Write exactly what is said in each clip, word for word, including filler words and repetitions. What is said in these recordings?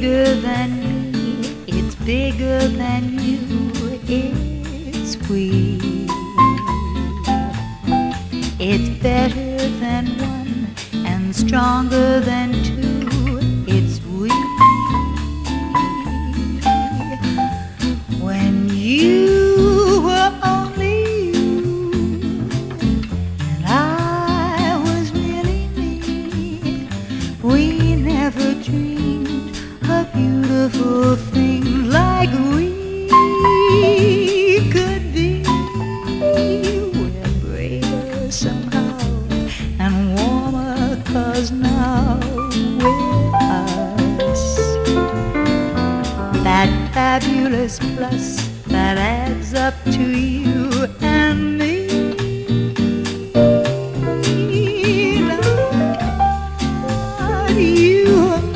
bigger than me, it's bigger than you, it's we. It's better than one and stronger than two, it's we. When you were only you and I was really me, we never dreamed a beautiful thing like we could be. We're braver somehow and warmer 'cause now we're us. That fabulous plus that adds up to you and me. Not you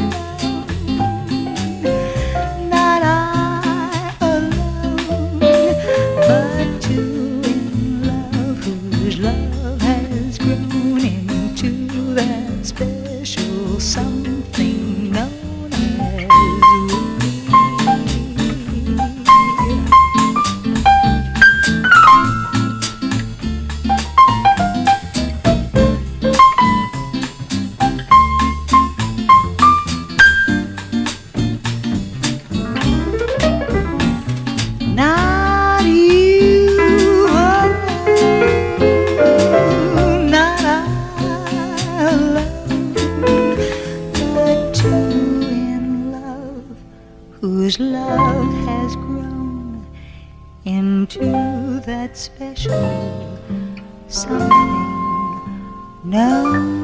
alone, not I alone, but two in love whose love has grown into that special something known as we. Not you alone, not I alone, but two in love whose love has grown into that special something known